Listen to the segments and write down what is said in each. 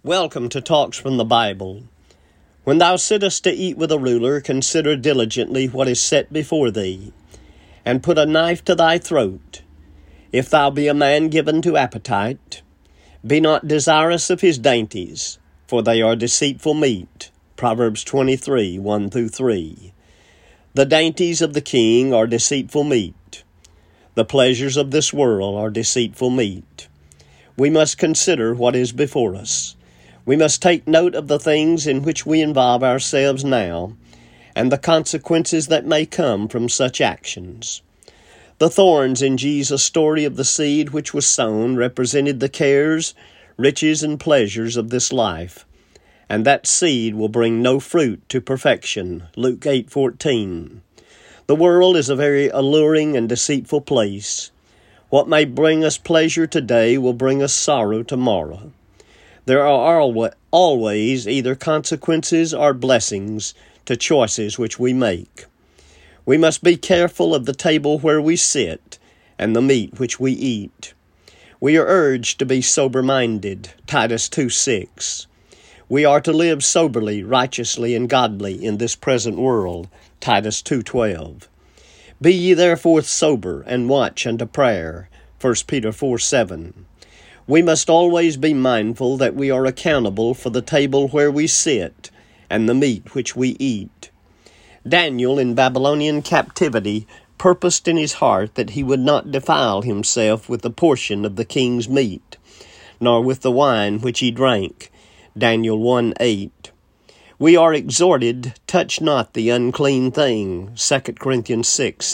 Welcome to Talks from the Bible. When thou sittest to eat with a ruler, consider diligently what is set before thee, and put a knife to thy throat. If thou be a man given to appetite, be not desirous of his dainties, for they are deceitful meat. Proverbs 23, 1-3. The dainties of the king are deceitful meat. The pleasures of this world are deceitful meat. We must consider what is before us. We must take note of the things in which we involve ourselves now, and the consequences that may come from such actions. The thorns in Jesus' story of the seed which was sown represented the cares, riches, and pleasures of this life, and that seed will bring no fruit to perfection. Luke 8:14. The world is a very alluring and deceitful place. What may bring us pleasure today will bring us sorrow tomorrow. There are always either consequences or blessings to choices which we make. We must be careful of the table where we sit and the meat which we eat. We are urged to be sober-minded, Titus 2:6. We are to live soberly, righteously, and godly in this present world, Titus 2:12. Be ye therefore sober, and watch unto prayer, 1 Peter 4:7. We must always be mindful that we are accountable for the table where we sit and the meat which we eat. Daniel in Babylonian captivity purposed in his heart that he would not defile himself with a portion of the king's meat, nor with the wine which he drank. Daniel 1:8. We are exhorted, touch not the unclean thing, 2 Corinthians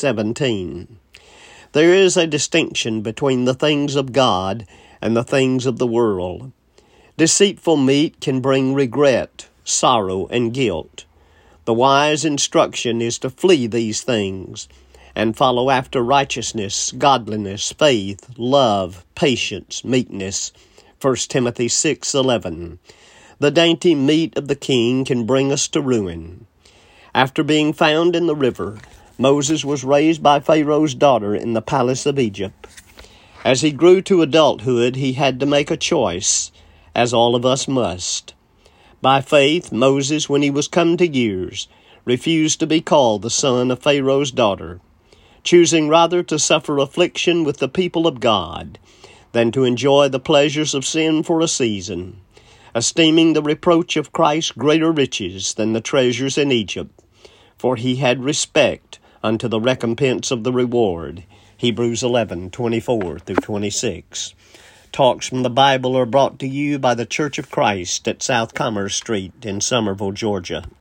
6:17. There is a distinction between the things of God and the things of the world. Deceitful meat can bring regret, sorrow, and guilt. The wise instruction is to flee these things and follow after righteousness, godliness, faith, love, patience, meekness. 1 Timothy 6:11. The dainty meat of the king can bring us to ruin. After being found in the river, Moses was raised by Pharaoh's daughter in the palace of Egypt. As he grew to adulthood, he had to make a choice, as all of us must. By faith, Moses, when he was come to years, refused to be called the son of Pharaoh's daughter, choosing rather to suffer affliction with the people of God than to enjoy the pleasures of sin for a season, esteeming the reproach of Christ greater riches than the treasures in Egypt, for he had respect unto the recompense of the reward. Hebrews 11:24-26. Talks from the Bible are brought to you by the Church of Christ at South Commerce Street in Summerville, Georgia.